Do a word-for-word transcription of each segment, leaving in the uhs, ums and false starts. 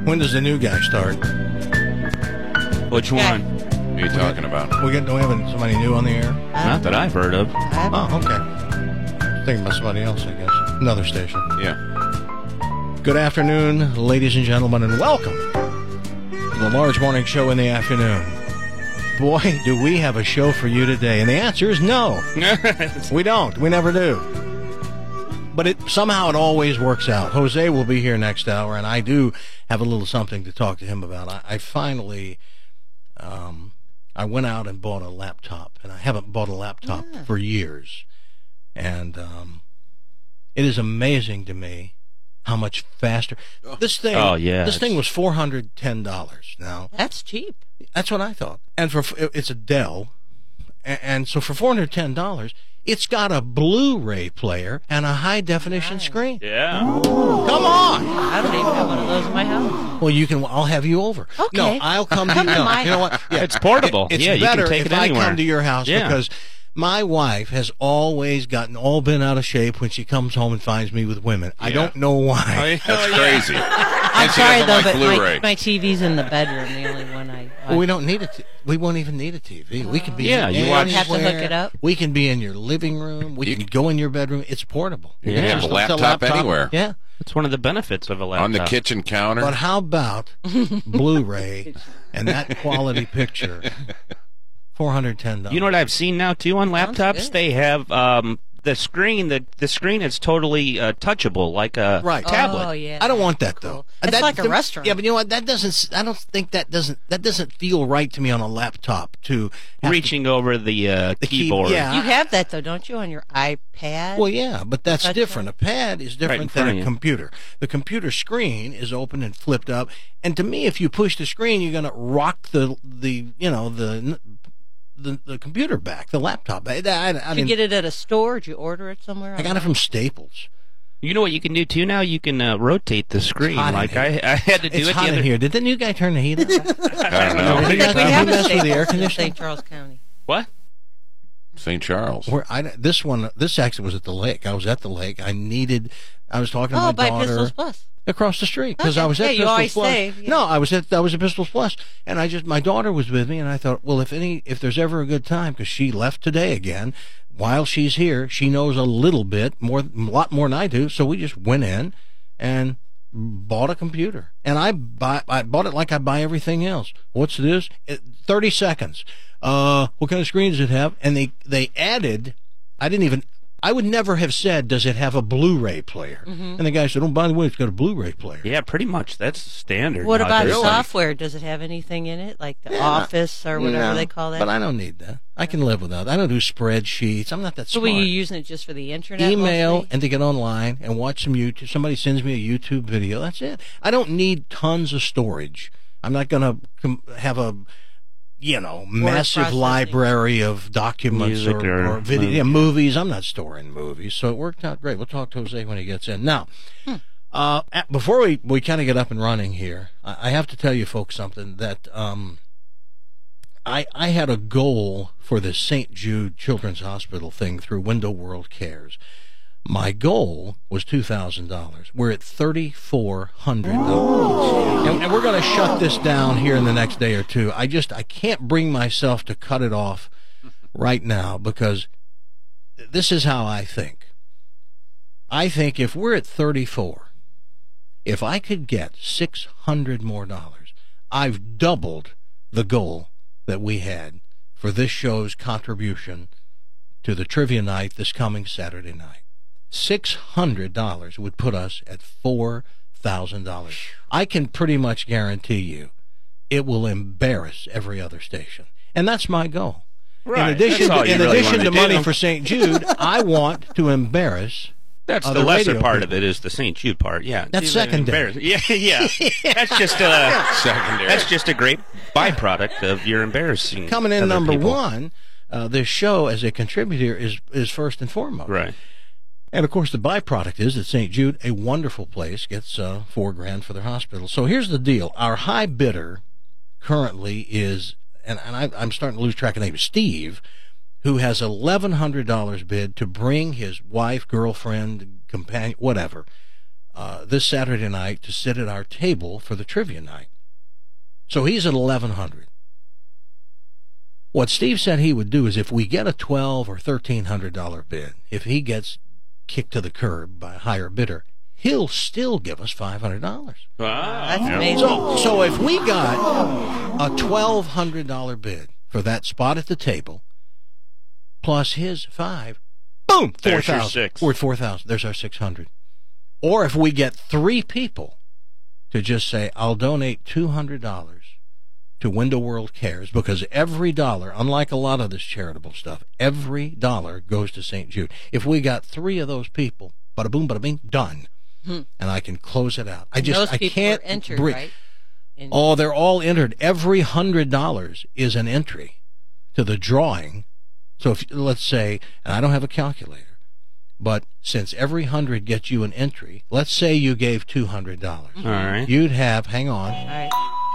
When does the new guy start? Which one? What are you talking about? We get, do we have somebody new on the air? Not that I've heard of. Oh, okay. Thinking about somebody else, I guess. Another station. Yeah. Good afternoon, ladies and gentlemen, and welcome to the Large Morning Show in the afternoon. Boy, do we have a show for you today. And the answer is no. We don't. We never do. But it somehow it always works out. Jose will be here next hour, and I do have a little something to talk to him about. I, I finally, um, I went out and bought a laptop, and I haven't bought a laptop yeah. for years. And um, it is amazing to me how much faster this thing. Oh yeah, this thing was four hundred ten dollars. Now that's cheap. That's what I thought. And for it's a Dell, and, and so for four hundred ten dollars. It's got a Blu-ray player and a high-definition nice. screen. Yeah. Come on. I don't even have one of those in my house. Well, you can. I'll have you over. Okay. No, I'll come to Come your to house. my You know what? Yeah. It's portable. It, it's yeah, better you can take if it I anywhere. come to your house yeah. because my wife has always gotten all bent out of shape when she comes home and finds me with women. Yeah. I don't know why. That's crazy. I'm and she sorry, though, like but Blu-ray. my, my T V's in the bedroom, the only one I... I well, we don't need it. We won't even need a T V. We can be yeah, you watch. have to hook it up. We can be in your living room. We you can go in your bedroom. It's portable. You can Yeah. have a Just laptop, laptop anywhere. Yeah. That's one of the benefits of a laptop. On the kitchen counter. But how about Blu-ray and that quality picture? four hundred ten dollars. You know what I've seen now too on laptops? They have um, the screen. The the screen is totally uh, touchable, like a right. tablet. Oh yeah. I don't want that cool. though. It's that, like a the, restaurant. Yeah, but you know what? That doesn't. I don't think that doesn't. That doesn't feel right to me on a laptop. To have Reaching over the, uh, the key- keyboard. yeah. You have that though, don't you, on your iPad? Well, yeah, but that's Touch different. A pad is Right in different front than of a you. computer. The computer screen is open and flipped up, and to me, if you push the screen, you're going to rock the the you know the. The, the computer back, the laptop. I, I, I Did you didn't- get it at a store? Did you order it somewhere? I got it from Staples. You know what you can do too now? You can uh, rotate the screen. hot in Like I, here. I had to do It's it hot the in other. here. Did the new guy turn the heat on? I don't know. Did he mess- we did he have a mess with the Staples air in conditioning? Saint Charles County. What? Saint Charles. Where I, this one, this actually was at the lake. I was at the lake. I needed. I was talking to Oh, my by daughter Pistols Plus. across the street because Okay. I was at Yeah, you Pistols always Plus. say, yeah. No, I was at I was at Pistols Plus, and I just my daughter was with me, and I thought, well, if any, if there's ever a good time, because she left today again. While she's here, she knows a little bit more, a lot more than I do. So we just went in and bought a computer, and I buy I bought it like I buy everything else. What's this? It, Thirty seconds. Uh, what kind of screen does it have? And they they added. I didn't even. I would never have said, does it have a Blu-ray player? Mm-hmm. And the guy said, oh, by the way, it's got a Blu-ray player. Yeah, pretty much. That's standard. What about nowadays. software? Does it have anything in it, like the Yeah. Office or whatever No, they call that? But I don't need that. I can live without. I don't do spreadsheets. I'm not that So smart. were you using it just for the internet? Email mostly? and to get online and watch some YouTube. Somebody sends me a YouTube video. That's it. I don't need tons of storage. I'm not going to com- have a, you know, massive processing. library of documents Music or, or or video movie. yeah, movies. I'm not storing movies, so it worked out great. We'll talk to Jose when he gets in. Now, Hmm. uh, at- before we, we kind of get up and running here, I, I have to tell you folks something that um, I I had a goal for the Saint Jude Children's Hospital thing through Window World Cares. My goal was two thousand dollars. We're at thirty-four hundred dollars. And, and we're going to shut this down here in the next day or two. I just, I can't bring myself to cut it off right now because this is how I think. I think if we're at thirty-four, if I could get six hundred more dollars, I've doubled the goal that we had for this show's contribution to the trivia night this coming Saturday night. six hundred dollars would put us at four thousand dollars. I can pretty much guarantee you it will embarrass every other station. And that's my goal. Right. In addition, That's all to, you in really addition wanna to do. money for Saint Jude, I want to embarrass That's other the lesser radio part people. of it is the Saint Jude part. Yeah, That's It's secondary. embarrassing. Yeah, yeah. That's just a Secondary. that's just a great byproduct of your embarrassing. Coming in other number people. one, uh, this show as a contributor is is first and foremost. Right. And, of course, the byproduct is that Saint Jude, a wonderful place, gets uh, four grand for their hospital. So here's the deal. Our high bidder currently is, and, and I, I'm starting to lose track of names, Steve, who has eleven hundred dollars bid to bring his wife, girlfriend, companion, whatever, uh, this Saturday night to sit at our table for the trivia night. So he's at eleven hundred. What Steve said he would do is if we get a twelve or thirteen hundred dollar bid, if he gets kicked to the curb by a higher bidder, he'll still give us five hundred dollars. Wow. That's Yeah. amazing. So, so if we got a twelve hundred dollar bid for that spot at the table, plus his five, boom, four There's your thousand. six. We're at four thousand. There's our six hundred. Or if we get three people to just say, I'll donate two hundred dollars to Window World Cares, because every dollar, unlike a lot of this charitable stuff, every dollar goes to Saint Jude. If we got three of those people, bada boom, bada bing, done. Hmm. And I can close it out. I And just, those I people can't are entered, bring- right? In- Oh, they're all entered. Every hundred dollars is an entry to the drawing. So if let's say, and I don't have a calculator, but since every hundred gets you an entry, let's say you gave two hundred dollars. All right. You'd have, hang on, All right.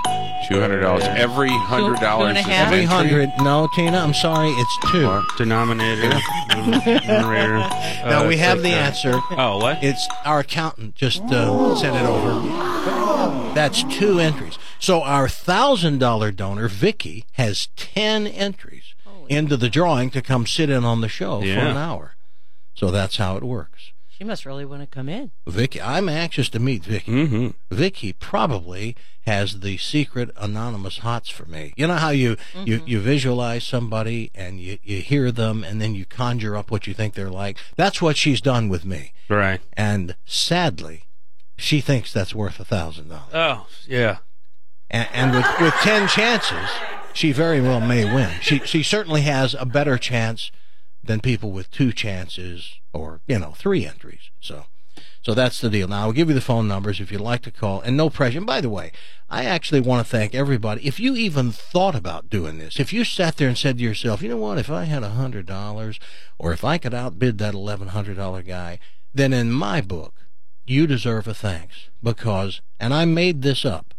Two hundred dollars. Every hundred two dollars and a is half. an every entry? hundred. No, Tina, I'm sorry, it's two. What? Denominator. numerator. Now Uh, we have take the that. answer. Oh, what? It's our accountant just uh, sent it over. That's two entries. So our thousand dollar donor, Vicky, has ten entries Holy into the drawing to come sit in on the show for Yeah. an hour. So that's how it works. She must really want to come in. Vicky, I'm anxious to meet Vicky. Mm-hmm. Vicky probably has the secret anonymous hots for me. You know how you, you, you visualize somebody and you, you hear them and then you conjure up what you think they're like? That's what she's done with me. Right. And sadly, she thinks that's worth a thousand dollars. Oh, yeah. And, and with, with ten chances, she very well may win. She she certainly has a better chance than people with two chances or, you know, three entries. So so that's the deal. Now, I'll give you the phone numbers if you'd like to call, and no pressure. And by the way, I actually want to thank everybody. If you even thought about doing this, if you sat there and said to yourself, you know what, if I had one hundred dollars or if I could outbid that eleven hundred dollar guy, then in my book, you deserve a thanks because, and I made this up,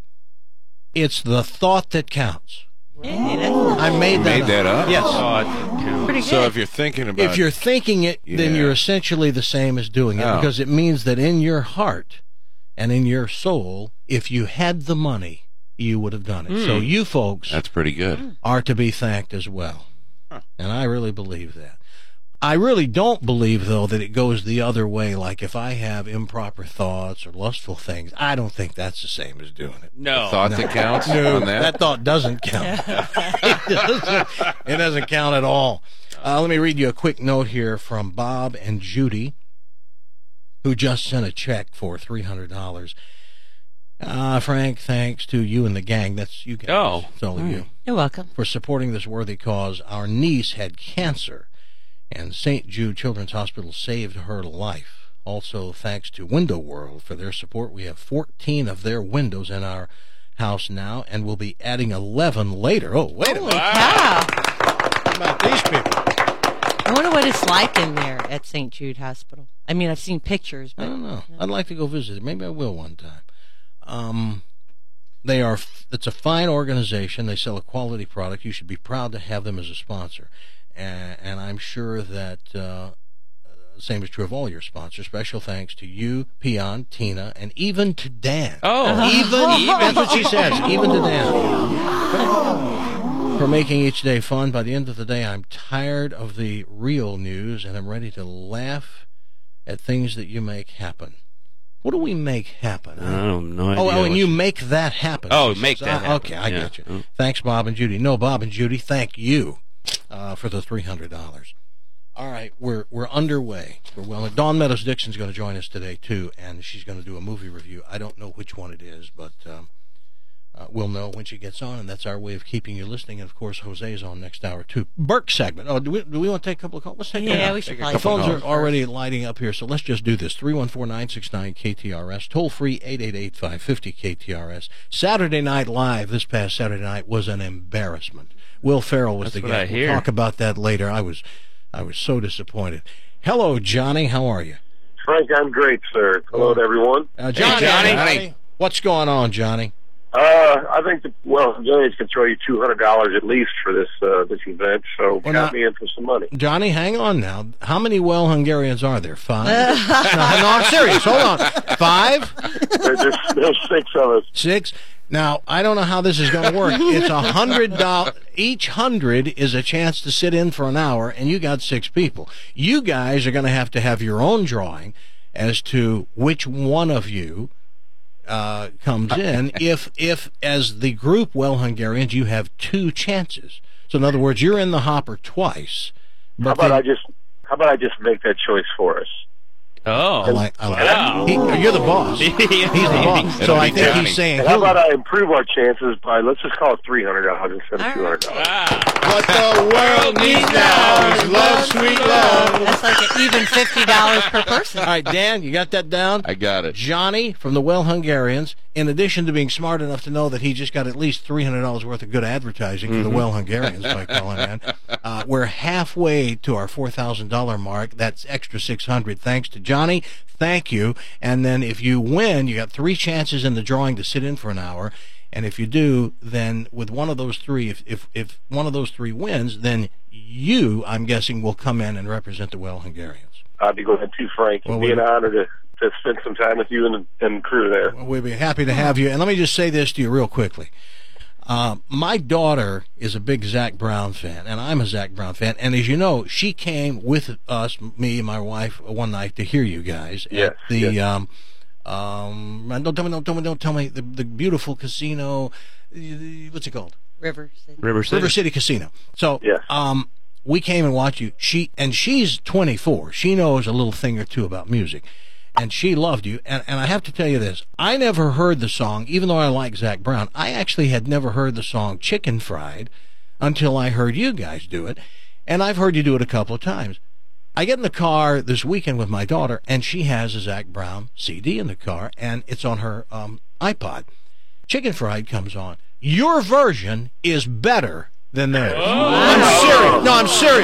it's the thought that counts. Hey, that's I made that Made up. that up? Yes. Oh, it counts. pretty good. So if you're thinking about If you're thinking it, then Yeah. you're essentially the same as doing it Oh. because it means that in your heart and in your soul, if you had the money, you would have done it. So you folks that's pretty good. are to be thanked as well. And I really believe that. I really don't believe, though, that it goes the other way. Like if I have improper thoughts or lustful things, I don't think that's the same as doing it. No. Thought that counts on that. That thought doesn't count. it, doesn't, it doesn't count at all. Uh, let me read you a quick note here from Bob and Judy, who just sent a check for three hundred dollars. Uh, Frank, thanks to you and the gang. That's you guys. Oh. It's all of you. You're welcome. For supporting this worthy cause. Our niece had cancer, and Saint Jude Children's Hospital saved her life. Also, thanks to Window World for their support. We have fourteen of their windows in our house now, and we'll be adding eleven later. Oh, wait a Holy minute. cow. How about these people? I wonder what it's like in there at Saint Jude Hospital. I mean, I've seen pictures, I but don't know. I'd like to go visit it. Maybe I will one time. Um, they are. It's a fine organization. They sell a quality product. You should be proud to have them as a sponsor. And, and I'm sure that uh, same is true of all your sponsors. Special thanks to you, Peon, Tina, and even to Dan. Oh. Even, that's what she says. Even to Dan. For making each day fun. By the end of the day, I'm tired of the real news, and I'm ready to laugh at things that you make happen. What do we make happen? I Huh? don't know. Oh, oh, and you make that happen. Oh, she make says. that Ah, happen. Okay, I Yeah. get you. Mm. Thanks, Bob and Judy. No, Bob and Judy, thank you uh, for the three hundred dollars. All right, we're we're underway. We're well. Dawn Meadows Dixon's going to join us today too, and she's going to do a movie review. I don't know which one it is, but um, uh, we'll know when she gets on, and that's our way of keeping you listening. And of course, Jose's on next hour too. Burke segment. Oh, do we do we want to take a couple of calls? Let's take. yeah, a, we should Take a probably. the couple phones calls are already lighting up here, so let's just do this. three one four, nine six nine, K T R S. Toll free eight eight eight, five five zero, K T R S. Saturday Night Live this past Saturday night was an embarrassment. Will Ferrell was That's the what I guest. hear. We'll talk about that later. I was I was so disappointed. Hello, Johnny. How are you? Frank, I'm great, sir. Hello to everyone. Uh, Johnny, Johnny. Johnny. What's going on, Johnny? Uh, I think the well, Hungarians can throw you two hundred dollars at least for this uh, this event. So Well, count now- me in for some money. Johnny, hang on now. How many well Hungarians are there? Five? no, no, I'm serious. Hold on. Five? There- There's, there's six of us. Six? Now, I don't know how this is going to work. It's a hundred dollars. Each hundred is a chance to sit in for an hour, and you got six people. You guys are going to have to have your own drawing as to which one of you uh, comes in. If, if as the group Well Hungarians, you have two chances. So, in other words, you're in the hopper twice. How But about then- I just How about I just make that choice for us? Oh. I like, I like Wow. he, you're the boss. He's the boss. So It'll I be think Johnny. he's saying, And how who- about I improve our chances by, let's just call it three hundred dollars instead of two hundred dollars. what the world needs now is love, sweet love. That's like an even fifty dollars per person. All right, Dan, you got that down? I got it. Johnny from the Well Hungarians, in addition to being smart enough to know that he just got at least three hundred dollars worth of good advertising for the Well Hungarians by calling in, uh, we're halfway to our four thousand dollars mark. That's extra six hundred dollars. Thanks to Johnny. Thank you. And then if you win, you got three chances in the drawing to sit in for an hour. And if you do, then with one of those three, if, if, if one of those three wins, then you, I'm guessing, will come in and represent the Well Hungarians. I'd be glad to, Frank. Well, It'd be we- an honor to, to spend some time with you and, and crew there. We'd be happy to have you. And let me just say this to you real quickly. Uh, my daughter is a big Zac Brown fan, and I'm a Zac Brown fan. And as you know, she came with us, me and my wife, one night to hear you guys Yes, at the yes. um, um, don't tell me, don't tell me, don't tell me the, the beautiful casino. What's it called? River City. River City. River City Casino. So, Yes. um, we came and watched you. She and she's twenty-four. She knows a little thing or two about music, and she loved you. And and I have to tell you this: I never heard the song, even though I like Zac Brown. I actually had never heard the song "Chicken Fried" until I heard you guys do it, and I've heard you do it a couple of times. I get in the car this weekend with my daughter, and she has a Zac Brown C D in the car, and it's on her um, iPod. Chicken Fried comes on. Your version is better than theirs. I'm serious. No, I'm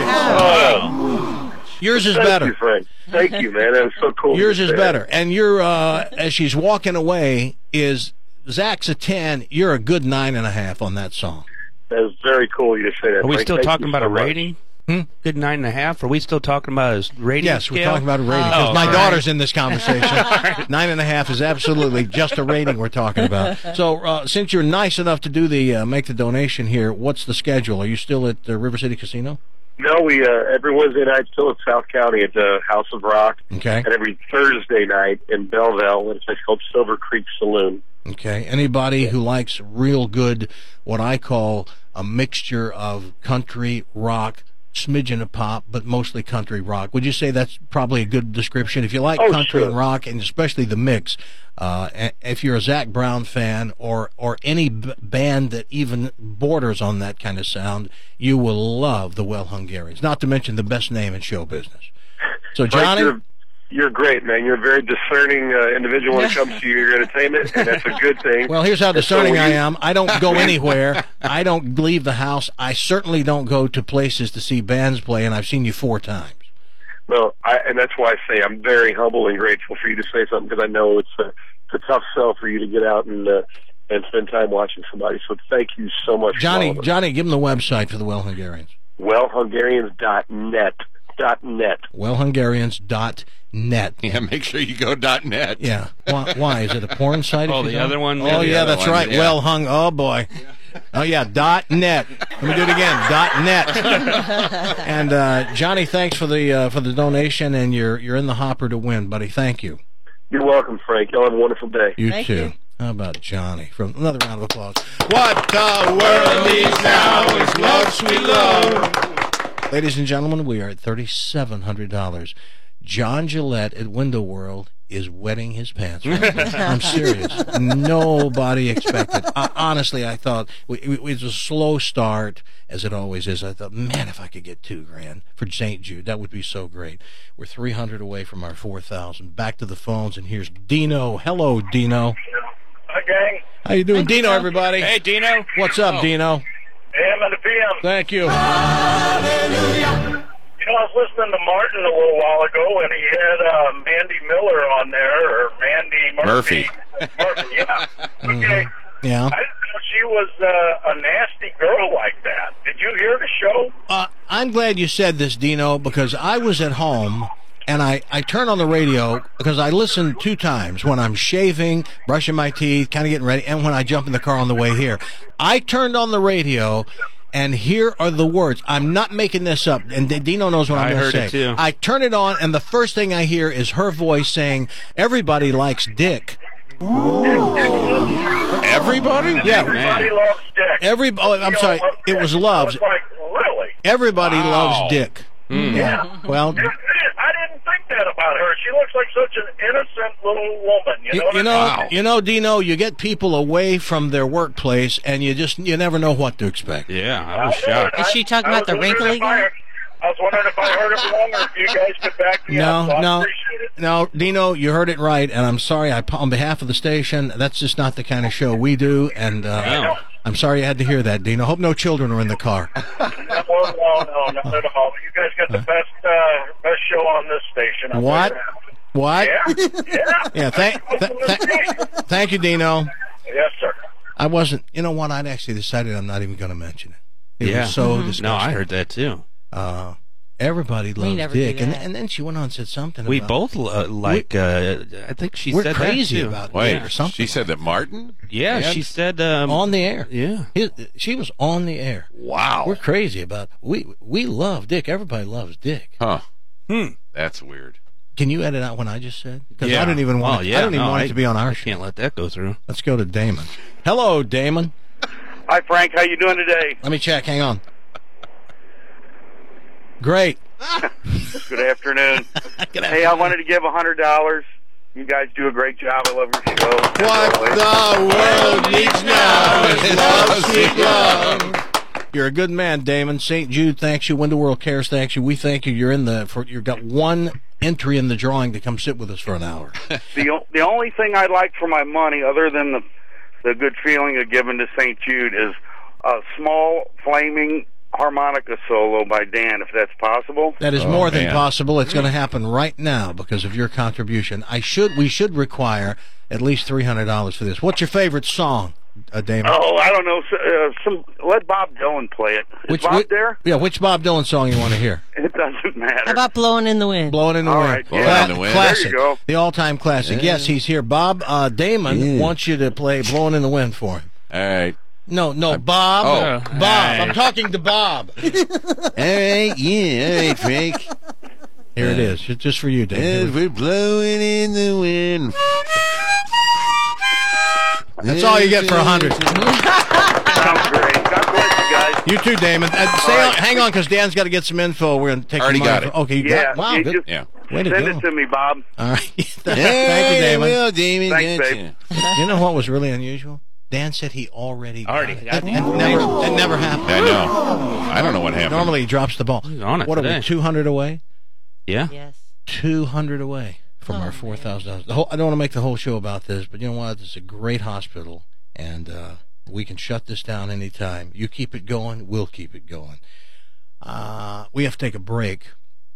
serious. Yours is Thank better. you, Frank. Thank you, man. That was so cool. Yours to is say. better. And you're, uh, as she's walking away, is Zach's a ten. You're a good nine and a half on that song. That was very cool of you to say that. Are we Frank. still Thank talking you about so a much. rating? Hmm? Good nine and a half? Are we still talking about a rating Yes, scale? we're talking about a rating. Because Oh, my all right. daughter's in this conversation. Nine and a half is absolutely just a rating we're talking about. So, uh, since you're nice enough to do the uh, make the donation here, what's the schedule? Are you still at uh, River City Casino? No, we uh, every Wednesday night still at South County at the House of Rock, Okay. and every Thursday night in Belleville at a place called Silver Creek Saloon. Okay. Anybody who likes real good, what I call a mixture of country, rock, smidgen of pop, but mostly country rock. Would you say that's probably a good description? If you like Oh, country sure. and rock, and especially the mix, uh, a- if you're a Zac Brown fan or or any b- band that even borders on that kind of sound, you will love the Well Hungarians. Not to mention the best name in show business. So, Frank, Johnny. you're, you're great, man. You're a very discerning uh, individual when it comes to your entertainment, and that's a good thing. Well, here's how And so discerning when I you- am. I don't go anywhere. I don't leave the house. I certainly don't go to places to see bands play, and I've seen you four times. Well, I, and that's why I say I'm very humble and grateful for you to say something, because I know it's a, it's a tough sell for you to get out and uh, and spend time watching somebody. So thank you so much, Johnny, for all of it. Johnny, give them the website for the Well Hungarians. well hungarians dot net. Dot net. well hungarians dot net. Yeah, make sure you go .net. Yeah. Why, why? Is it a porn site? Oh, if you the don't? other one? Oh, Yeah, yeah, the other that's one, right. yeah. Well hung. Oh, boy. Oh, yeah, dot net. Let me do it again. Dot net. And uh, Johnny, thanks for the uh, for the donation, and you're you're in the hopper to win, buddy. Thank you. You're welcome, Frank. Y'all have a wonderful day. You Thank too. you. How about Johnny? From another round of applause. What the world needs now is love, sweet love. Ladies and gentlemen, we are at thirty-seven hundred dollars. John Gillette at Window World is wetting his pants right now. I'm serious. Nobody expected. Uh, honestly, I thought we, we, it was a slow start, as it always is. I thought, man, if I could get two grand for Saint Jude, that would be so great. We're three hundred away from our four thousand. Back to the phones, and here's Dino. Hello, Dino. Hi, gang. How you doing, Dino? Everybody. Hey, Dino. What's up, Dino? A M and the P M. Thank you. You know, I was listening to Martin a little while ago, and he had uh, Mandy Miller on there, or Mandy Murphy. Murphy. Murphy, yeah. Okay. Yeah. I didn't know she was uh, a nasty girl like that. Did you hear the show? Uh, I'm glad you said this, Dino, because I was at home and I, I turn on the radio because I listen two times when I'm shaving, brushing my teeth, kind of getting ready, and when I jump in the car on the way here. I turned on the radio, and here are the words. I'm not making this up, and Dino knows what I'm I going to heard say. it too. I turn it on, and the first thing I hear is her voice saying, "Everybody likes Dick." Everybody? Yeah. Everybody loves Dick. Every, oh, I'm You know, sorry, loves it Dick. was I loves. was like, really? Everybody Wow. loves Dick. Yeah. Well, I didn't think that about her. She looks like such an innocent little woman. You You, know, what you I know, mean? Wow. you know, Dino. You get people away from their workplace, and you just you never know what to expect. Yeah, I was shocked. Is she talking I about the was wondering wrinkly if I guy? heard- I was wondering if I heard it wrong, or if you guys could back me No, up. So I no, appreciate it. no, Dino. You heard it right, and I'm sorry. I on behalf of the station, that's just not the kind of show we do, and uh, No. I'm sorry you had to hear that, Dino. Hope no children are in the car. No, no, no, not at all. You guys got the best, uh, best show on this station. I'll What? tell you What? that. Yeah, yeah. Yeah. Thank, th- th- thank you, Dino. Yes, sir. I wasn't. You know what? I'd actually decided I'm not even going to mention it. It Yeah. was so No, disgusting. I heard that too. Uh, everybody loves never do Dick, and that. and then she went on and said something. We about, both uh, like. Uh, I think she We're said crazy that too. about Wait, Dick or something. she said that Martin? Yeah, And- she said um, on the air. Yeah. His, she was on the air. Wow. We're crazy about we we love Dick. Everybody loves Dick. Huh. Hmm. That's weird. Can you edit out what I just said? Because Yeah. I don't even want. Oh, it, yeah, I don't even no, want I- it to be on our I show. can't let that go through. Let's go to Damon. Hello, Damon. Hi, Frank. How you doing today? Let me check. Hang on. Great. Good afternoon. Hey, I wanted to give a hundred dollars. You guys do a great job. I love your show. What the world needs now is love, sweet love. You're a good man, Damon. Saint Jude thanks you. Window World Cares thanks you. We thank you. You're in the. For, you've got one entry in the drawing to come sit with us for an hour. The o- the only thing I'd like for my money, other than the the good feeling of giving to Saint Jude, is a small flaming harmonica solo by Dan, if that's possible. That is Oh, more than man. possible. It's going to happen right now because of your contribution. I should. We should require at least three hundred dollars for this. What's your favorite song, uh, Damon? Oh, I don't know. S- Uh, some let Bob Dylan play it. Is which, Bob which- there? Yeah, which Bob Dylan song you want to hear? It doesn't matter. How about blowing in the wind? Blowing in the All Wind. right, Blowing yeah. in the Wind. Classic. There you go. The all-time classic. Yes, he's here. Bob uh, Damon Yeah. wants you to play Blowing in the Wind for him. All right. No, no, Bob. Oh. Bob. I'm talking to Bob. All right, yeah, all right, Frank. Here it is. It's just for you, Dave. As we're blowing in the wind. That's all you get for a hundred. Sounds great. God bless you guys. You too, Damon. Uh, stay on, hang on, because Dan's got to get some info. We're going to take Already some money got for- it. Okay, you Yeah, got Wow, you good. just Yeah. Way to send go. it to me, Bob. All right. Thank you, Damon. Well, Damon, Thanks, gotcha. babe. You know what was really unusual? Dan said he already got Already it. got That, the that never, that never happened. I know. I don't know what happened. Normally he drops the ball. He's on it What are we, today. two hundred away? Yeah. Yes. two hundred away from Oh, our man. four thousand dollars. The whole, I don't want to make the whole show about this, but you know what? It's a great hospital, and uh, we can shut this down anytime. You keep it going, we'll keep it going. Uh, we have to take a break,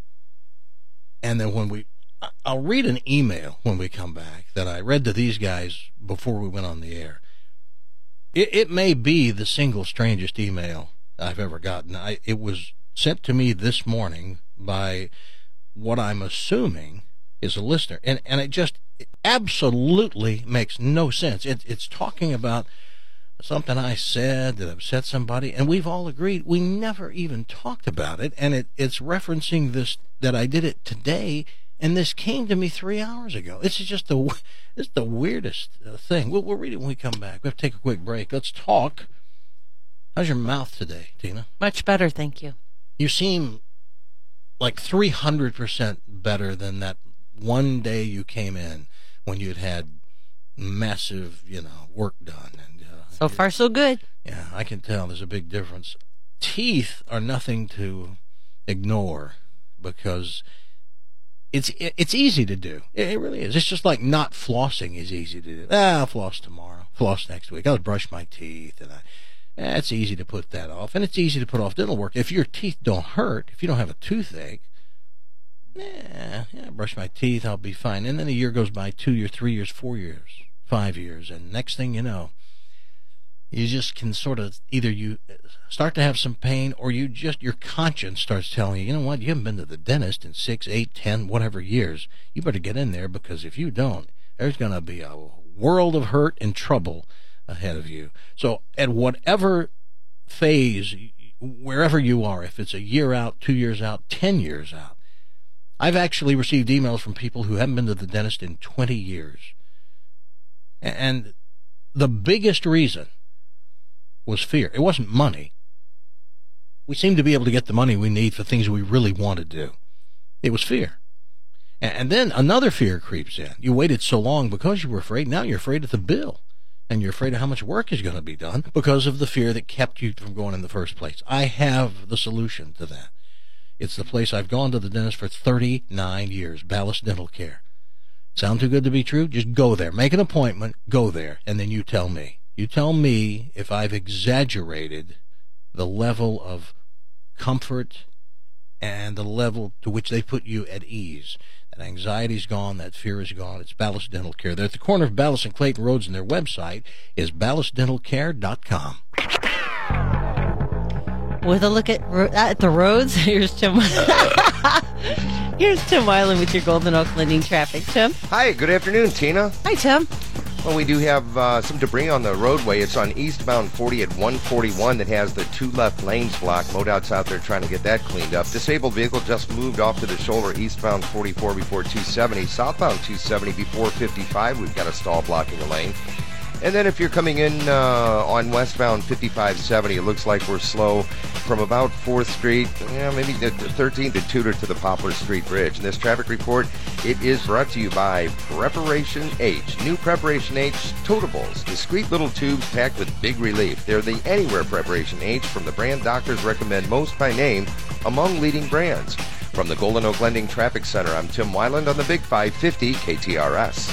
and then when we, I- I'll read an email when we come back that I read to these guys before we went on the air. It, it may be the single strangest email I've ever gotten. I, it was sent to me this morning by what I'm assuming is a listener, and and it just absolutely makes no sense. It, it's talking about something I said that upset somebody, and we've all agreed we never even talked about it, and it, it's referencing this, that I did it today, and this came to me three hours ago. It's just the it's the weirdest uh, thing. We'll, we'll read it when we come back. We have to take a quick break. Let's talk. How's your mouth today, Tina? Much better, thank you. You seem like three hundred percent better than that one day you came in when you'd had massive, you know, work done. And uh, So far, so good. yeah, I can tell there's a big difference. Teeth are nothing to ignore because it's it, it's easy to do. It, it really is. It's just like not flossing is easy to do. Ah, I'll floss tomorrow. Floss next week. I'll brush my teeth, and I. Eh, it's easy to put that off, and it's easy to put off dental work. If your teeth don't hurt, if you don't have a toothache, yeah, yeah, brush my teeth, I'll be fine. And then a year goes by, two years, three years, four years, five years, and next thing you know, you just can sort of either you start to have some pain, or you just your conscience starts telling you, you know what, you haven't been to the dentist in six, eight, ten, whatever years. You better get in there, because if you don't, there's going to be a world of hurt and trouble ahead of you. So at whatever phase, wherever you are, if it's a year out, two years out, ten years out, I've actually received emails from people who haven't been to the dentist in twenty years. And the biggest reason was fear. It wasn't money. We seem to be able to get the money we need for things we really want to do. It was fear. And then another fear creeps in. You waited so long because you were afraid. Now you're afraid of the bill. And you're afraid of how much work is going to be done because of the fear that kept you from going in the first place. I have the solution to that. It's the place I've gone to the dentist for thirty-nine years, Ballast Dental Care. Sound too good to be true? Just go there. Make an appointment. Go there. And then you tell me. You tell me if I've exaggerated the level of comfort and the level to which they put you at ease. That anxiety's gone. That fear is gone. It's Ballast Dental Care. They're at the corner of Ballast and Clayton Roads, and their website is ballast dental care dot com. With a look at at the roads, here's Tim. Here's Tim Weiland with your Golden Oak Lending traffic. Tim. Hi, good afternoon, Tina. Hi, Tim. Well, we do have uh, some debris on the roadway. It's on eastbound forty at one forty-one that has the two left lanes blocked. MoDOT's out there trying to get that cleaned up. Disabled vehicle just moved off to the shoulder eastbound forty-four before two seventy. Southbound two seventy before fifty-five. We've got a stall blocking the lane. And then if you're coming in uh, on westbound fifty-five seventy, it looks like we're slow from about fourth Street, yeah, maybe the thirteenth and Tudor to the Poplar Street Bridge. And this traffic report, it is brought to you by Preparation H. New Preparation H totables, discreet little tubes packed with big relief. They're the Anywhere Preparation H from the brand doctors recommend most by name among leading brands. From the Golden Oak Lending Traffic Center, I'm Tim Weiland on the Big five fifty K T R S.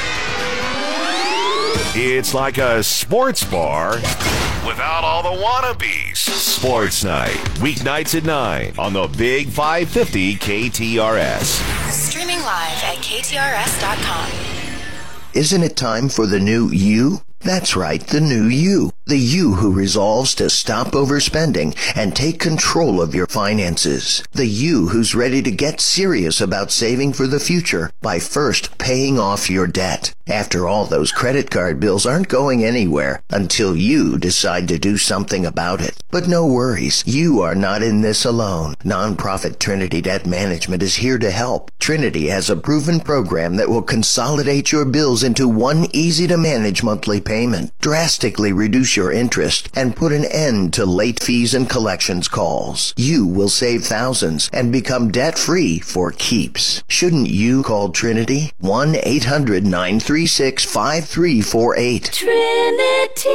It's like a sports bar without all the wannabes. Sports Night, weeknights at nine on the Big five fifty K T R S. Streaming live at K T R S dot com. Isn't it time for the new you? That's right, the new you. The you who resolves to stop overspending and take control of your finances. The you who's ready to get serious about saving for the future by first paying off your debt. After all, those credit card bills aren't going anywhere until you decide to do something about it. But no worries, you are not in this alone. Nonprofit Trinity Debt Management is here to help. Trinity has a proven program that will consolidate your bills into one easy-to-manage monthly payment, drastically reduce your interest, and put an end to late fees and collections calls. You will save thousands and become debt-free for keeps. Shouldn't you call Trinity? one eight hundred nine three six five three four eight. Trinity.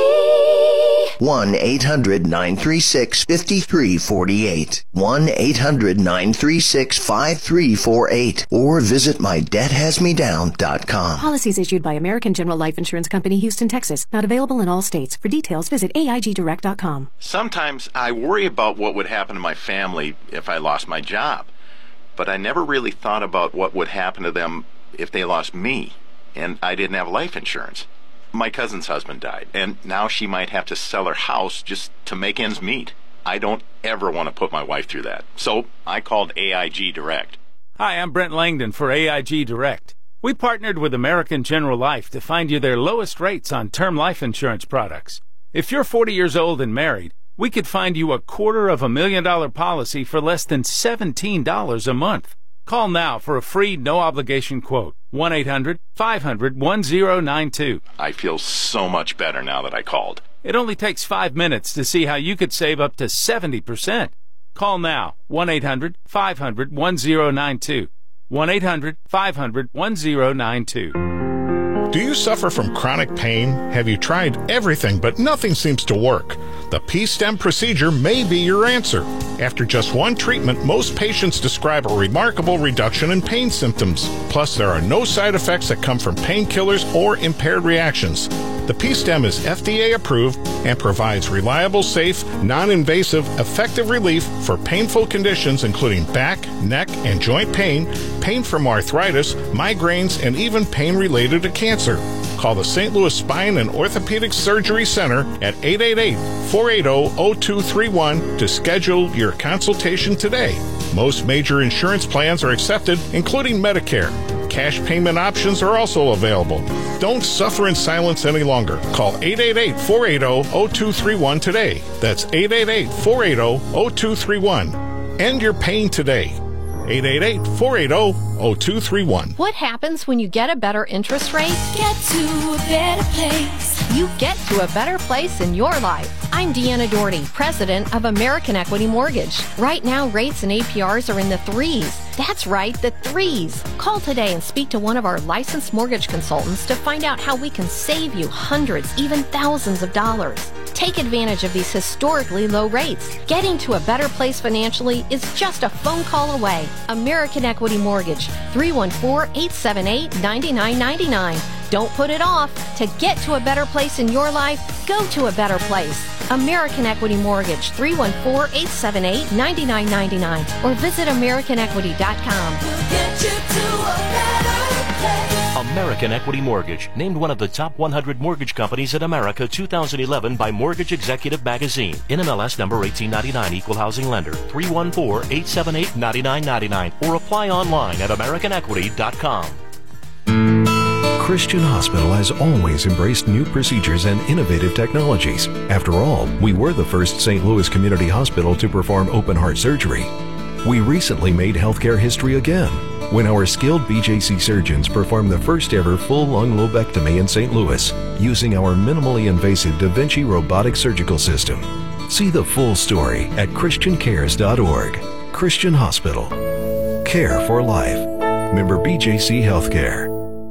one eight hundred nine three six five three four eight. one eight hundred nine three six five three four eight. Or visit my debt has me down dot com. Policies issued by American General Life Insurance Company, Houston, Texas. Not available in all states. For details, visit A I G direct dot com. Sometimes I worry about what would happen to my family if I lost my job. But I never really thought about what would happen to them if they lost me and I didn't have life insurance. My cousin's husband died, and now she might have to sell her house just to make ends meet. I don't ever want to put my wife through that. So I called A I G Direct. Hi, I'm Brent Langdon for A I G Direct. We partnered with American General Life to find you their lowest rates on term life insurance products. If you're forty years old and married, we could find you a quarter of a million dollar policy for less than seventeen dollars a month. Call now for a free, no-obligation quote. one eight hundred five hundred one zero nine two. I feel so much better now that I called. It only takes five minutes to see how you could save up to seventy percent. Call now, one eight hundred five hundred one zero nine two. one eight hundred five hundred one zero nine two. Do you suffer from chronic pain? Have you tried everything but nothing seems to work? The P-stem procedure may be your answer. After just one treatment, most patients describe a remarkable reduction in pain symptoms. Plus, there are no side effects that come from painkillers or impaired reactions. The P-stem is F D A approved and provides reliable, safe, non-invasive, effective relief for painful conditions including back, neck, and joint pain, pain from arthritis, migraines, and even pain related to cancer. Call the Saint Louis Spine and Orthopedic Surgery Center at eight eight eight, four eight zero, zero two three one to schedule your consultation today. Most major insurance plans are accepted, including Medicare. Cash payment options are also available. Don't suffer in silence any longer. Call eight eight eight, four eight zero, zero two three one today. That's eight eight eight, four eight zero, zero two three one. End your pain today. eight eight eight, four eight zero, zero two three one. What happens when you get a better interest rate? Get to a better place. You get to a better place in your life. I'm Deanna Doherty, president of American Equity Mortgage. Right now, rates and A P Rs are in the threes. That's right, the threes. Call today and speak to one of our licensed mortgage consultants to find out how we can save you hundreds, even thousands of dollars. Take advantage of these historically low rates. Getting to a better place financially is just a phone call away. American Equity Mortgage, three one four, eight seven eight, nine nine nine nine. Don't put it off. To get to a better place in your life, go to a better place. American Equity Mortgage, three one four, eight seven eight, nine nine nine nine, or visit American Equity dot com. We'll get you to a better place. American Equity Mortgage, named one of the top one hundred mortgage companies in America two thousand eleven by Mortgage Executive Magazine. N M L S number eighteen ninety-nine, Equal Housing Lender, three one four, eight seven eight, nine nine nine nine, or apply online at American Equity dot com. Christian Hospital has always embraced new procedures and innovative technologies. After all, we were the first Saint Louis community hospital to perform open heart surgery. We recently made healthcare history again when our skilled B J C surgeons performed the first ever full lung lobectomy in Saint Louis using our minimally invasive Da Vinci robotic surgical system. See the full story at Christian cares dot org. Christian Hospital. Care for life. Member B J C Healthcare.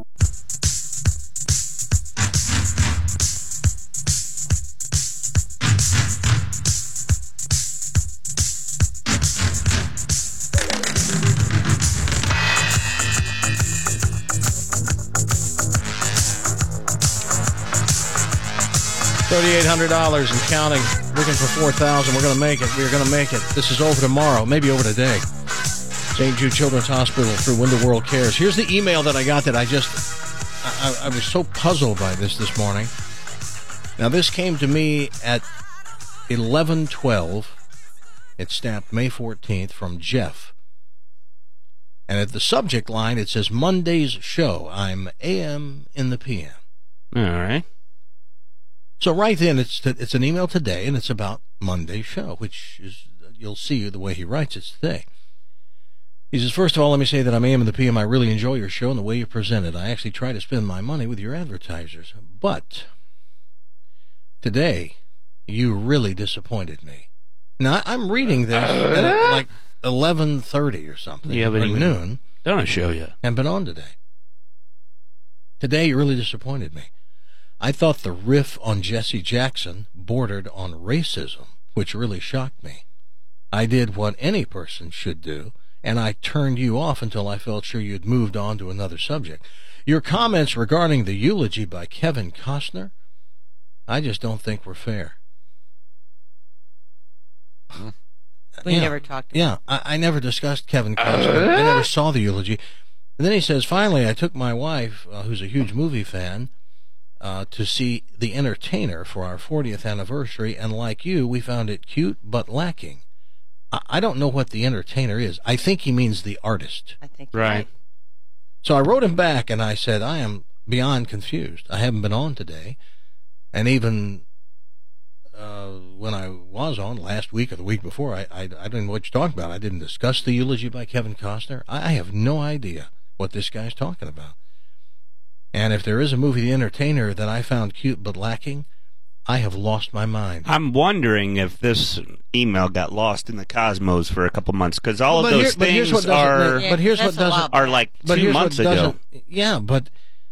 thirty-eight hundred dollars and counting. Looking for four thousand dollars. We're going to make it. We're going to make it. This is over tomorrow, maybe over today. Saint Jude Children's Hospital through Window World Cares. Here's the email that I got that I just, I, I was so puzzled by this this morning. Now, this came to me at eleven twelve. It's stamped May fourteenth from Jeff. And at the subject line, it says, Monday's show. I'm A M in the P M. All right. So right then, it's to, it's an email today, and it's about Monday's show, which is, you'll see the way he writes it today. He says, first of all, let me say that I'm A M in the P M. I really enjoy your show and the way you present it. I actually try to spend my money with your advertisers. But today, you really disappointed me. Now, I'm reading this at like eleven thirty or something. You haven't or even noon. done a show yet. And been on today. Today, you really disappointed me. I thought the riff on Jesse Jackson bordered on racism, which really shocked me. I did what any person should do, and I turned you off until I felt sure you'd moved on to another subject. Your comments regarding the eulogy by Kevin Costner, I just don't think were fair. We yeah, never talked about Yeah, I, I never discussed Kevin Costner. I never saw the eulogy. And then he says, finally, I took my wife, uh, who's a huge movie fan, Uh, to see The Entertainer for our fortieth anniversary, and like you, we found it cute but lacking. I, I don't know what The Entertainer is. I think he means the artist. I think right. right. So I wrote him back, and I said, I am beyond confused. I haven't been on today, and even uh, when I was on last week or the week before, I, I, I didn't know what you're talking about. I didn't discuss the eulogy by Kevin Costner. I, I have no idea what this guy's talking about. And if there is a movie, The Entertainer, that I found cute but lacking, I have lost my mind. I'm wondering if this email got lost in the cosmos for a couple months, because all Well, of but those here- but here's things what doesn't are, make- but here's what that's a doesn't- lot are like But two here's what months ago. doesn't- Yeah, but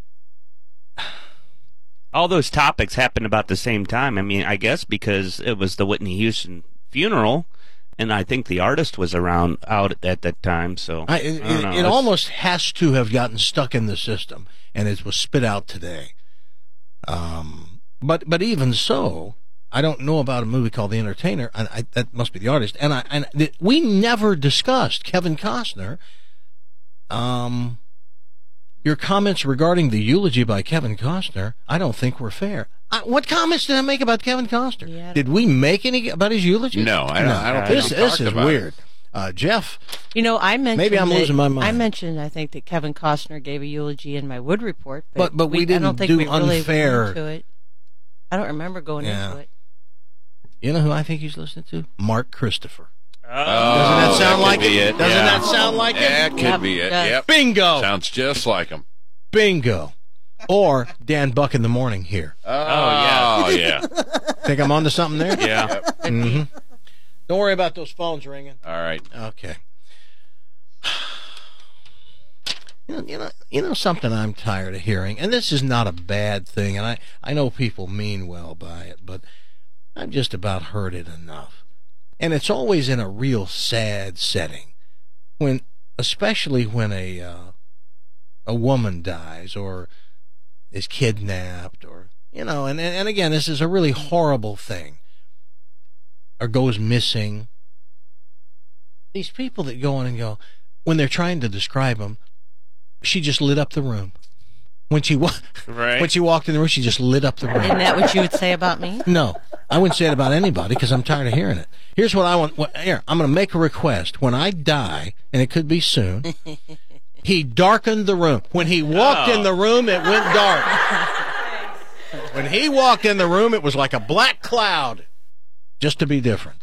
All those topics happened about the same time. I mean, I guess because it was the Whitney Houston funeral, and I think the artist was around out at that time. So I, it, I don't know. it, it It's- almost has to have gotten stuck in the system, and it was spit out today. Um, but but even so, I don't know about a movie called The Entertainer, and I, that must be the artist. And I and th- we never discussed Kevin Costner. Um, Your comments regarding the eulogy by Kevin Costner, I don't think were fair. I, what comments did I make about Kevin Costner? Yeah. Did we make any about his eulogy? No, I don't, I don't This, think we this talked is about weird. it. Uh, Jeff, You know, I mentioned Maybe I'm that- losing my mind. I mentioned, I think, that Kevin Costner gave a eulogy in my Wood Report, but, But- but we I didn't don't think do we really unfair. went into it. I don't remember going Yeah. into it. you know who I think he's listening to? Mark Christopher. Oh, Doesn't that sound could like be it? it? Doesn't Yeah. that sound like it? That could Yep, be it. does. Yep. Bingo. Sounds just like him. Bingo. Or Dan Buck in the morning here. Oh, yeah. Oh, yeah. Think I'm onto something there? Yeah. hmm Don't worry about those phones ringing. All right. Okay. You know, you know, you know something I'm tired of hearing, and this is not a bad thing, and I, I know people mean well by it, but I've just about heard it enough. And it's always in a real sad setting, when, especially when a uh, a woman dies or is kidnapped, or you know, and and again, this is a really horrible thing, or goes missing. These people that go in and go, when they're trying to describe them, she just lit up the room. When she wa- Right. when she walked in the room, she just lit up the room. Isn't that what you would say about me? No, I wouldn't say it about anybody because I'm tired of hearing it. Here's what I want. What, here, I'm going to make a request. When I die, and it could be soon, he darkened the room. When he walked Oh. in the room, it went dark. When he walked in the room, it was like a black cloud, just to be different.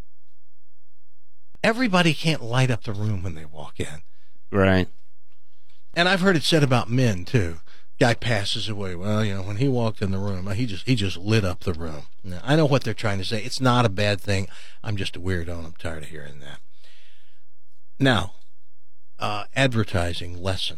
Everybody can't light up the room when they walk in. Right. And I've heard it said about men too. Guy passes away. Well, you know, when he walked in the room, he just he just lit up the room. Now, I know what they're trying to say. It's not a bad thing. I'm just a weirdo, and I'm tired of hearing that. Now, uh, advertising lesson.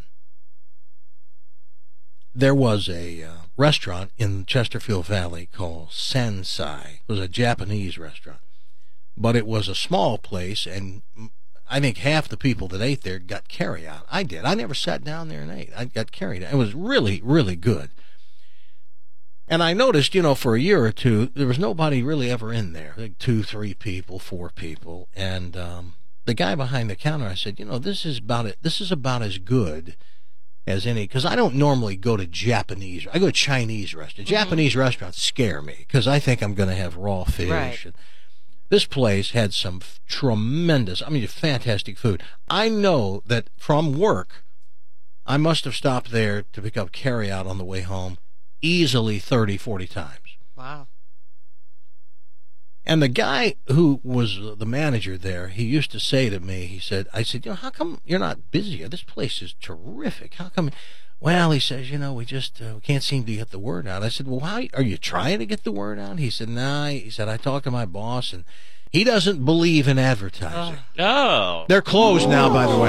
There was a uh, restaurant in Chesterfield Valley called Sansai. It was a Japanese restaurant, but it was a small place, and I think half the people that ate there got carry out. I did. I never sat down there and ate. I got carried out. It was really, really good. And I noticed, you know, for a year or two, there was nobody really ever in there. Like two, three people, four people. And um, the guy behind the counter, I said, you know, this is about it. This is about as good as any, because I don't normally go to Japanese. I go to Chinese restaurants. Mm-hmm. Japanese restaurants scare me because I think I'm going to have raw fish. Right. And, this place had some f- tremendous, I mean, fantastic food. I know that from work, I must have stopped there to pick up carry-out on the way home easily thirty, forty times. Wow. And the guy who was the manager there, he used to say to me, he said, I said, you know, how come you're not busier? This place is terrific. How come? Well, he says, you know, we just uh, can't seem to get the word out. I said, well, how are you trying to get the word out? He said, nah. He said, I talked to my boss, and he doesn't believe in advertising. Oh. They're closed now, by the way.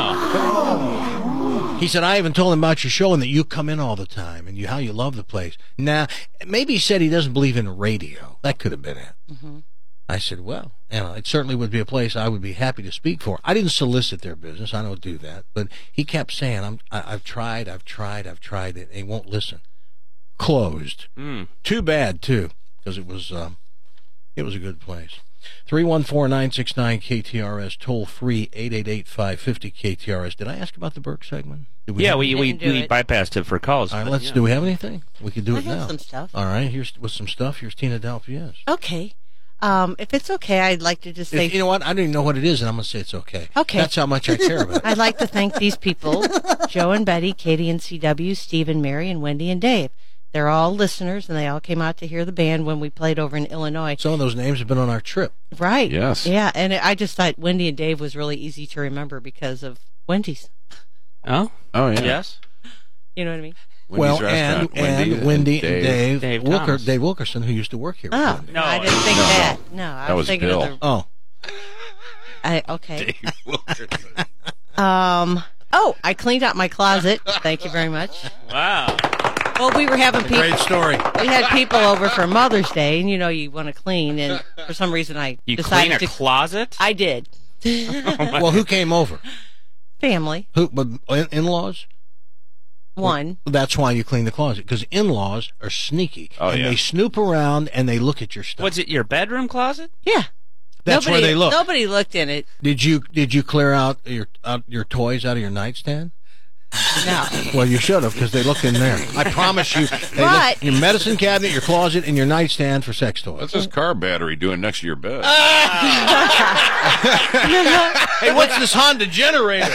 Oh. He said, I even told him about your show and that you come in all the time and you how you love the place. Now, maybe he said he doesn't believe in radio. That could have been it. Mm-hmm. I said, well, you know, it certainly would be a place I would be happy to speak for. I didn't solicit their business. I don't do that. But he kept saying, I'm, I, I've tried, I've tried, I've tried it. They won't listen. Closed. Mm. Too bad, too, because it was, um, it was a good place. three one four, nine six nine, K T R S, toll free, eight eight eight, five five zero, K T R S. Did I ask about the Burke segment? Did Yeah, have- we we, Didn't do we it. bypassed it for calls. All right, but, let's, yeah. do we have anything? We could do I it have now. some stuff. All right, here's with some stuff. Here's Tina Dalpiez. Okay. Um, if it's okay, I'd like to just say... If- you know what? I don't even know what it is, and I'm going to say it's okay. Okay. That's how much I care about it. I'd like to thank these people, Joe and Betty, Katie and C W, Steve and Mary, and Wendy and Dave. They're all listeners, and they all came out to hear the band when we played over in Illinois. Some of those names have been on our trip. Right. Yes. Yeah, and I just thought Wendy and Dave was really easy to remember because of Wendy's. Oh? Oh, yeah. Yes? You know what I mean? Wendy's well, and, restaurant, Wendy and Wendy and Dave. Dave, Dave Wilker, Thomas. Dave Wilkerson, who used to work here. with Oh, Wendy. no, I didn't think no. that. No, I That was was thinking Bill. of the... Oh, I, okay. Dave Wilkerson. Um. Oh, I cleaned out my closet. Thank you very much. Wow. Well, we were having people... great story. We had people over for Mother's Day, and you know you want to clean, and for some reason I You decided clean a to... closet? I did. Well, who came over? Family. Who? But in- in-laws? One. That's why you clean the closet, because in-laws are sneaky. Oh, and yeah. they snoop around, and they look at your stuff. Was it your bedroom closet? Yeah. That's nobody, where they look. Nobody looked in it. Did you Did you clear out your out your toys out of your nightstand? No. Well, you should have, because they look in there. I promise you. They But- look your medicine cabinet, your closet, and your nightstand for sex toys. What's this car battery doing next to your bed? Hey, what's this Honda generator?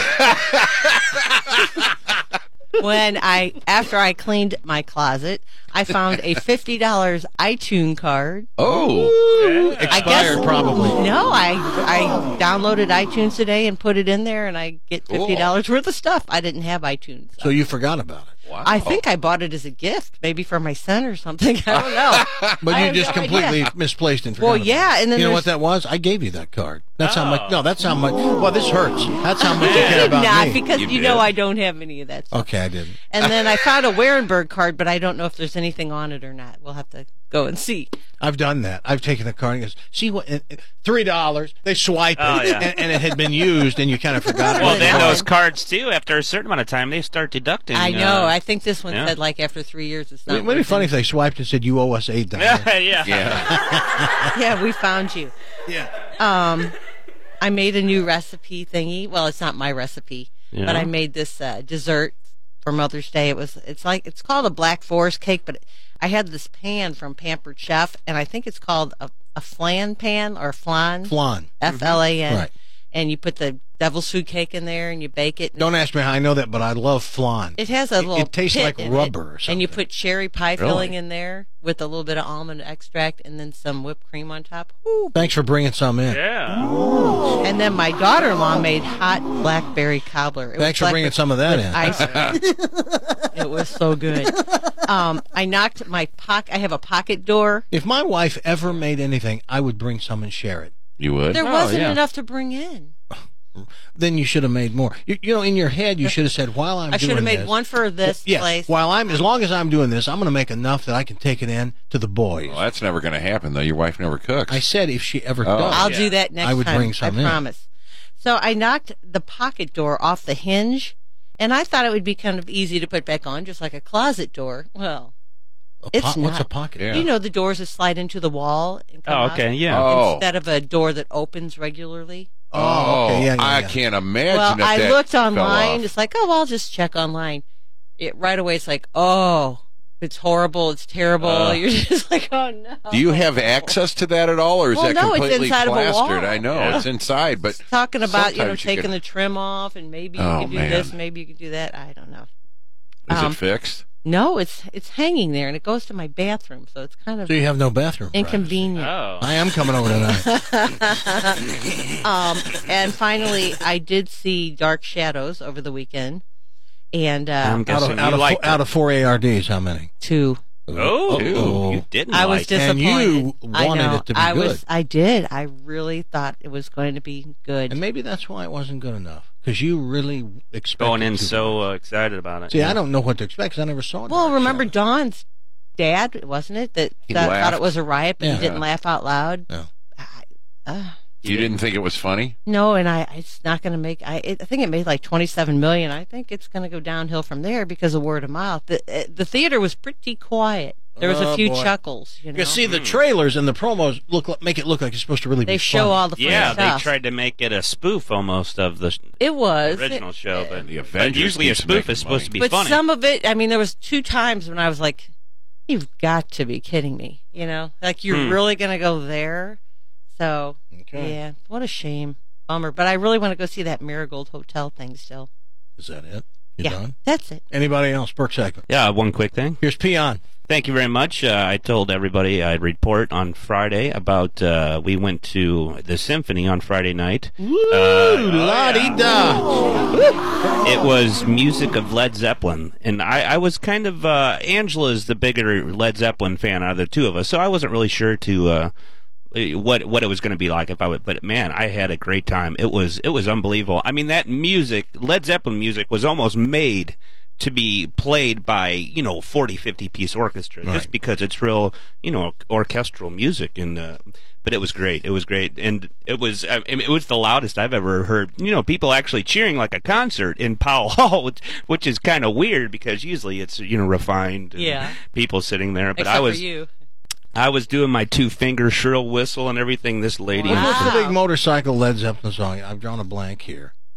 When I, after I cleaned my closet, I found a fifty dollars iTunes card. Oh, expired I guess, probably. No, I I downloaded iTunes today and put it in there, and I get fifty dollars worth of stuff. I didn't have iTunes. So you forgot about it. Wow. I think I bought it as a gift, maybe for my son or something. I don't know. But I you have just no completely idea. misplaced and forgot. Well, about yeah, it. and then you know there's- what that was? I gave you that card. That's how much. No, that's how much. Well, this hurts. That's how much you care about Not me. because You you, did. know I don't have any of that stuff. Okay, I didn't. And then I found a Warenberg card, but I don't know if there's anything on it or not. We'll have to go and see. I've done that. I've taken a card and goes, see what? and- and three dollars. They swipe it, Oh, yeah. and, and it had been used, and you kind of forgot. Well, it. then those cards too. After a certain amount of time, they start deducting. I know. uh, I think this one yeah. said like after three years it's not. It would be worth funny it. if they swiped and said, "You owe us eight dollars." yeah, yeah. Yeah. Yeah, we found you. Yeah. Um, I made a new recipe thingy. Well, it's not my recipe, Yeah. but I made this uh, dessert for Mother's Day. It was. It's like it's called a Black Forest cake, but I had this pan from Pampered Chef, and I think it's called a, a flan pan or flan. Flan. F L A N. Right. And you put the devil's food cake in there, and you bake it. Don't ask me how I know that, but I love flan. It has a It- little. It, tastes pit like in rubber it, or something. And you put cherry pie Really? filling in there with a little bit of almond extract, and then some whipped cream on top. Ooh. Thanks for bringing some in. Yeah. And then my daughter-in-law made hot blackberry cobbler. It Thanks was for bringing with- some of that with in. Ice cream. It was so good. Um, I knocked my pocket. I have a pocket door. If my wife ever made anything, I would bring some and share it. You would? There Oh, wasn't yeah. enough to bring in. Then you should have made more. You, you know, in your head, you should have said, "While I'm I doing should have made this, one for this yes, place. while I'm as long as I'm doing this, I'm going to make enough that I can take it in to the boys." Well, that's never going to happen, though. Your wife never cooks. I said if she ever Oh. does, I'll yeah. do that next I would time. bring some I in. promise. So I knocked the pocket door off the hinge, and I thought it would be kind of easy to put back on, just like a closet door. Well, A it's po- what's not. a pocket? Yeah. You know, the doors that slide into the wall and come Oh, out okay. Yeah. Oh. instead of a door that opens regularly. Oh, okay, yeah, yeah, I yeah. can't imagine Well, if I that looked fell online. off. It's like, oh, well, I'll just check online. It right away. It's like, oh, it's horrible. It's terrible. Uh. You're just like, oh no. Do you have access to that at all, or is Well, that no, it's completely inside of a wall. plastered? I know Yeah. it's inside, but Talking about you know sometimes you taking can- the trim off and maybe you Oh, can do man. this, maybe you can do that. I don't know. is um, it fixed? No, it's it's hanging there and it goes to my bathroom, so it's kind of So you have no bathroom. inconvenient. Oh. I am coming over tonight. um, and finally, I did see Dark Shadows over the weekend, and uh, I'm out guessing of out you of, liked four, out of four A R Ds, how many? two. Oh, Uh-oh. you didn't. I was like it. And disappointed. you I wanted know. it to be I good. was. I did. I really thought it was going to be good. And maybe that's why it wasn't good enough, because you really expected Going in to so uh, excited about it. See, yeah. I don't know what to expect, because I never saw it. Well, remember Dawn's dad, wasn't it? That He thought, thought laughed. it was a riot, but Yeah. he didn't laugh out loud. No. I, uh, You didn't think it was funny? no, and I, it's not going to make. I, it, I think it made like twenty-seven million. I think it's going to go downhill from there because of word of mouth. The, uh, the theater was pretty quiet. There was a Oh, few boy. chuckles. You know, You see, the trailers and the promos look like, make it look like it's supposed to really they be show funny. all the funny Yeah, stuff. they tried to make it a spoof almost of the It was original It- show, but, The but Avengers usually a keeps spoof making is supposed to be but funny. some of it, I mean, there was two times when I was like, "You've got to be kidding me!" You know, like you're Hmm. really going to go there. So, Okay. yeah, what a shame, bummer. But I really want to go see that Marigold Hotel thing still. Is that it? You yeah, done? that's it. Anybody else? Perk segment. Yeah, one quick thing. Here's Peon. Thank you very much. Uh, I told everybody I'd report on Friday about uh, we went to the symphony on Friday night. Woo! Uh, La-di-da. It was music of Led Zeppelin, and I, I was kind of uh, Angela's the bigger Led Zeppelin fan out of the two of us, so I wasn't really sure to uh, what what it was going to be like if I would. But man, I had a great time. It was it was unbelievable. I mean, that music, Led Zeppelin music, was almost made to be played by, you know, forty, fifty piece orchestra, Right. just because it's real, you know, orchestral music. And uh, but it was great. It was great, and it was I mean, it was the loudest I've ever heard. You know, people actually cheering like a concert in Powell Hall, which, which is kind of weird because usually it's, you know, refined, and Yeah. people sitting there. But Except I was for you. I was doing my two finger shrill whistle and everything. This lady, What's the Wow. big motorcycle Led Zeppelin song? I've drawn a blank here.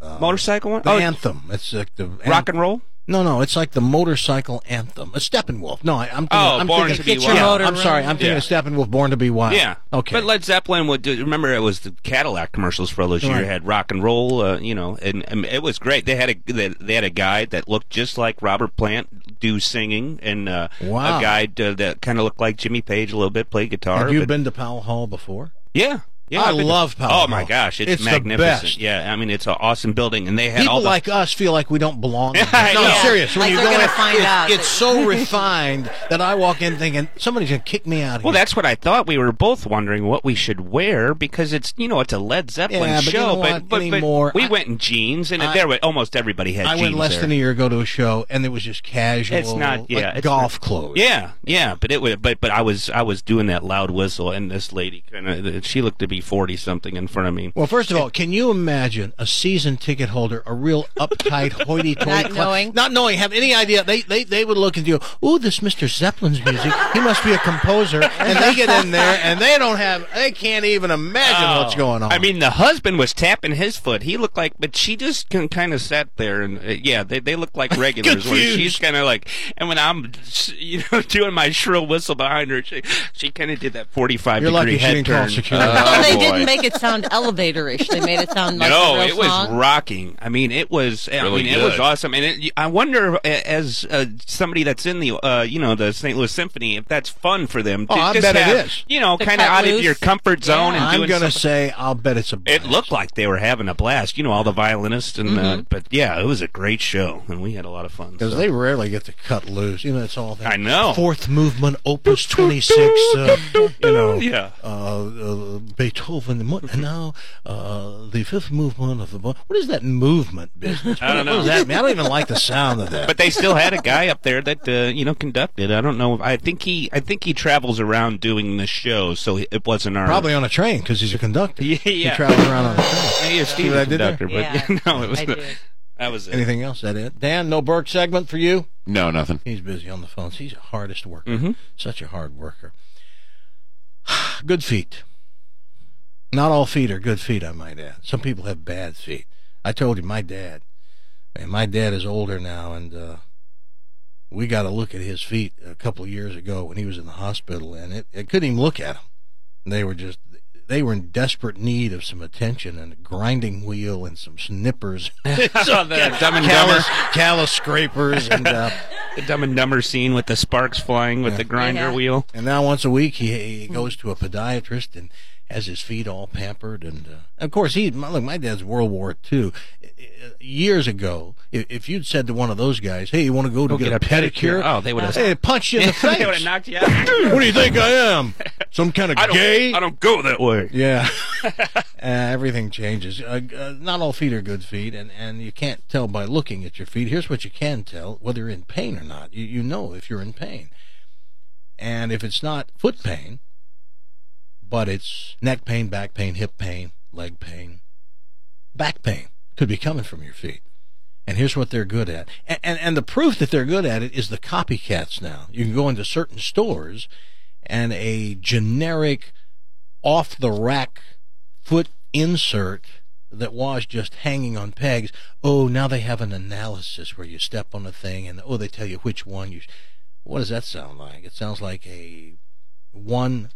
uh, Motorcycle one? The Oh, anthem. It's like the Rock and roll? No, no, it's like the motorcycle anthem. A Steppenwolf. No, I, I'm thinking. Oh, I'm Born thinking, to Be yeah, Wild. I'm sorry. I'm thinking Yeah. of Steppenwolf, Born to Be Wild. Yeah. Okay. But Led Zeppelin would do, remember it was the Cadillac commercials for all those years. Right. Had rock and roll, uh, you know, and, and it was great. They had a they, they had a guy that looked just like Robert Plant do singing, and uh, Wow. a guy uh, that kind of looked like Jimmy Page a little bit, played guitar. Have you but- been to Powell Hall before? Yeah. Yeah, I I've been to- love Powell Oh my Hall. gosh, it's, It's the magnificent. best. Yeah, I mean it's an awesome building, and they had People all the like us feel like we don't belong. in I there. No, know. I'm serious. When Like you they're go gonna in, find it's, out it's so refined that I walk in thinking somebody's gonna kick me out of Well, here. that's what I thought. We were both wondering what we should wear because it's you know it's a Led Zeppelin Yeah, but you show, know but, what? but, Anymore, but we I- went in jeans, and I- there were, almost everybody had I jeans. went less there. than a year ago to a show, and it was just casual. It's not, yeah, like it's golf not- clothes. Yeah, yeah, but it was, but but I was I was doing that loud whistle, and this lady kind of she looked to be forty something in front of me. Well, first of all, can you imagine a season ticket holder, a real uptight, hoity-toity, Not clown- knowing? not knowing, have any idea? They they they would look and go, "Ooh, this Mister Zeppelin's music. He must be a composer." And they get in there, and they don't have, they can't even imagine Oh. what's going on. I mean, the husband was tapping his foot. He looked like, but she just kind of sat there, and uh, yeah, they they look like regulars. where Confused. she's kind of like, and when I'm, you know, doing my shrill whistle behind her, she she kind of did that forty-five You're degree lucky she head didn't call turn. security. Oh, they boy. didn't make it sound elevator-ish. They made it sound like No, a real it was song. rocking. I mean, it was. I Really mean, it was good. awesome. And it, I wonder, a- as uh, somebody that's in the, uh, you know, the Saint Louis Symphony, if that's fun for them. To Oh, I just bet it have, is. You know, To kind of cut out loose. of your comfort zone and I'm doing going to something. say, I'll bet it's a blast. It looked like they were having a blast. You know, all the violinists and. Uh, Mm-hmm. but yeah, it was a great show, and we had a lot of fun. Because so. they rarely get to cut loose. You know, it's all that. I know. Fourth movement, Opus twenty-six. Uh, you know, Yeah. uh, uh, Beethoven. What, and now uh, the fifth movement of the. What is that movement business? I don't know. What does that mean? I don't even like the sound of that. But they still had a guy up there that uh, you know conducted. I don't know. I think he. I think he travels around doing the show, so it wasn't our. Probably on a train because he's a conductor. Yeah, He yeah. travels around on a train. Yeah, See Steve's what I a did there? conductor, Yeah, but no, it was I not, did. that was it. Anything else? That it? Dan, no Burke segment for you? No, nothing. He's busy on the phones. He's the hardest worker. Mm-hmm. Such a hard worker. Good feet. Not all feet are good feet, I might add. Some people have bad feet. I told you, my dad. Man, my dad is older now, and uh, we got to look at his feet a couple of years ago when he was in the hospital, and it, it couldn't even look at them. They were just, they were in desperate need of some attention and a grinding wheel and some snippers. So the Dumb and Dumber, callus, callus scrapers and uh, the Dumb and Dumber scene with the sparks flying with Yeah. the grinder Yeah. weel. and now once a week he, he goes to a podiatrist and has his feet all pampered. And uh, of course, he my- look. My dad's World War Two. Years ago, if, if you'd said to one of those guys, "Hey, you want to go to Go get, a pedicure?" Oh, they would have. Hey, punch you in the face. They would have knocked you out. What do you think I am? Some kind of I don't. gay? I don't go that way. Yeah. uh, everything changes. Uh, uh, not all feet are good feet, and, and you can't tell by looking at your feet. Here's what you can tell, whether you're in pain or not. You, you know if you're in pain. And if it's not foot pain, but it's neck pain, back pain, hip pain, leg pain, back pain could be coming from your feet. And here's what they're good at. And, and, and the proof that they're good at it is the copycats now. You can go into certain stores and a generic off-the-rack foot insert that was just hanging on pegs, oh, now they have an analysis where you step on a thing and, oh, they tell you which one you... Sh- what does that sound like? It sounds like a one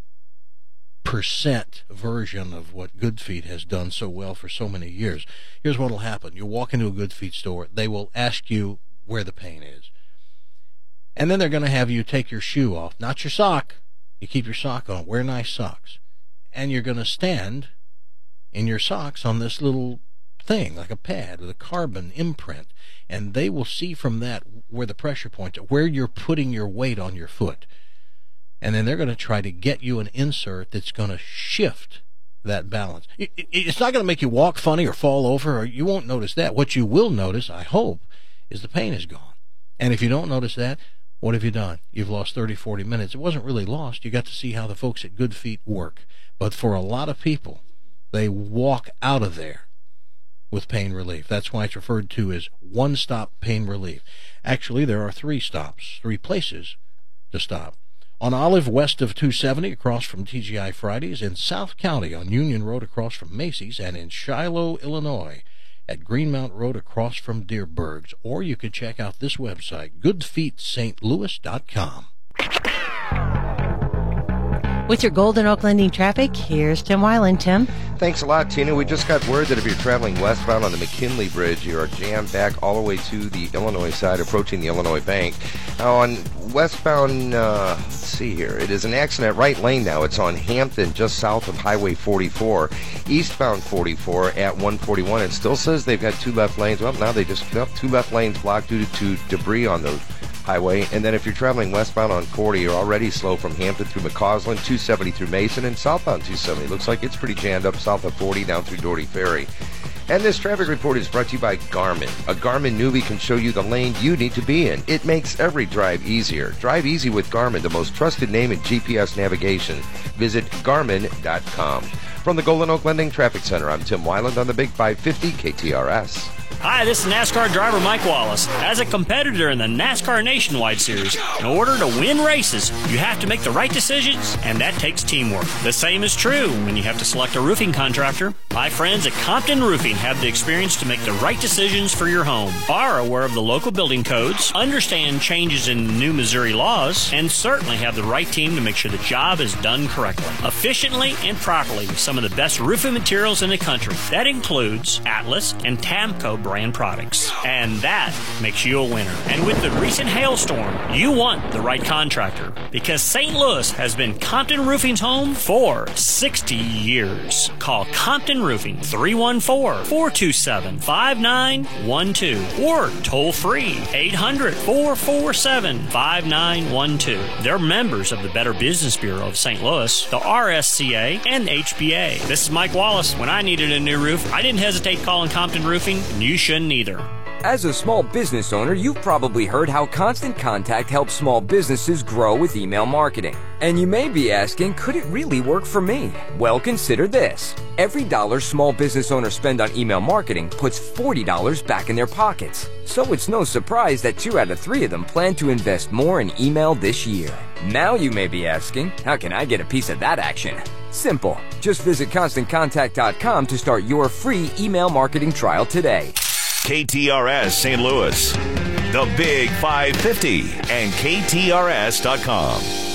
percent version of what Good Feet has done so well for so many years. Here's what will happen. You walk into a Good Feet store. They will ask you where the pain is. And then they're going to have you take your shoe off, not your sock. You keep your sock on. Wear nice socks. And you're going to stand in your socks on this little thing, like a pad with a carbon imprint. And they will see from that where the pressure points are, where you're putting your weight on your foot. And then they're going to try to get you an insert that's going to shift that balance. It, it, it's not going to make you walk funny or fall over, or you won't notice that. What you will notice, I hope, is the pain is gone. And if you don't notice that, what have you done? You've lost thirty, forty minutes. It wasn't really lost. You got to see how the folks at Good Feet work. But for a lot of people, they walk out of there with pain relief. That's why it's referred to as one-stop pain relief. Actually, there are three stops, three places to stop. On Olive, west of two seventy, across from T G I Fridays, in South County on Union Road across from Macy's, and in Shiloh, Illinois, at Greenmount Road across from Deerbergs. Or you can check out this website, good feet st louis dot com. With your Golden Oak Lending traffic, here's Tim Weiland. Tim? Thanks a lot, Tina. We just got word that if you're traveling westbound on the McKinley Bridge, you are jammed back all the way to the Illinois side, approaching the Illinois Bank. Now, on westbound, uh, let's see here, it is an accident right lane now. It's on Hampton, just south of Highway forty-four. Eastbound forty-four at one forty-one. It still says they've got two left lanes. Well, now they just have two left lanes blocked due to debris on the highway. And then if you're traveling westbound on forty, you're already slow from Hampton through McCausland, two seventy through Mason, and southbound two seventy. Looks like it's pretty jammed up south of forty down through Doherty Ferry. And this traffic report is brought to you by Garmin. A Garmin newbie can show you the lane you need to be in. It makes every drive easier. Drive easy with Garmin, the most trusted name in G P S navigation. Visit garmin dot com. From the Golden Oak Lending Traffic Center, I'm Tim Weiland on the Big five fifty K T R S. Hi, this is NASCAR driver Mike Wallace. As a competitor in the NASCAR Nationwide Series, in order to win races, you have to make the right decisions, and that takes teamwork. The same is true when you have to select a roofing contractor. My friends at Compton Roofing have the experience to make the right decisions for your home, are aware of the local building codes, understand changes in new Missouri laws, and certainly have the right team to make sure the job is done correctly, efficiently, and properly with some of the best roofing materials in the country. That includes Atlas and Tamco brand products. And that makes you a winner. And with the recent hailstorm, you want the right contractor, because Saint Louis has been Compton Roofing's home for sixty years. Call Compton Roofing, three one four, four two seven, five nine one two, or toll free, eight hundred, four four seven, five nine one two. They're members of the Better Business Bureau of Saint Louis, the R S C A, and H B A. This is Mike Wallace. When I needed a new roof, I didn't hesitate calling Compton Roofing, and you shouldn't either. As a small business owner, you've probably heard how Constant Contact helps small businesses grow with email marketing. And you may be asking, could it really work for me? Well, consider this. Every dollar small business owners spend on email marketing puts forty dollars back in their pockets. So it's no surprise that two out of three of them plan to invest more in email this year. Now you may be asking, how can I get a piece of that action? Simple. Just visit constant contact dot com to start your free email marketing trial today. K T R S Saint Louis, the Big five fifty, and K T R S dot com.